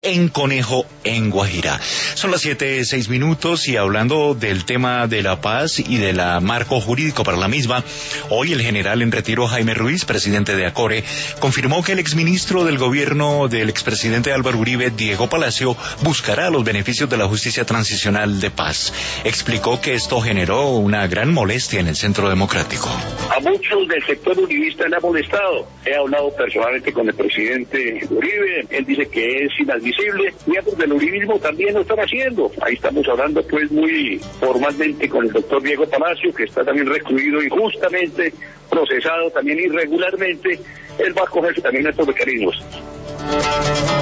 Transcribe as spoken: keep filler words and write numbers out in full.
en Conejo, en Guajira. Son las siete, seis minutos y hablando del tema de la paz y del marco jurídico para la misma, hoy el general en retiro Jaime Ruiz, presidente de ACORE, confirmó que el exministro del gobierno del expresidente Álvaro Uribe, Diego Palacio, buscará los beneficios de la justicia transicional de paz. Explicó que esto generó una gran molestia en el Centro Democrático. A muchos del sector uribista le ha molestado. He hablado personalmente con el presidente Uribe, él dice que es inadmisible. Miembros del uribismo también lo están haciendo. Ahí estamos hablando pues muy formalmente con el doctor Diego Palacio, que está también recluido injustamente, procesado también irregularmente. Él va a cogerse también estos mecanismos.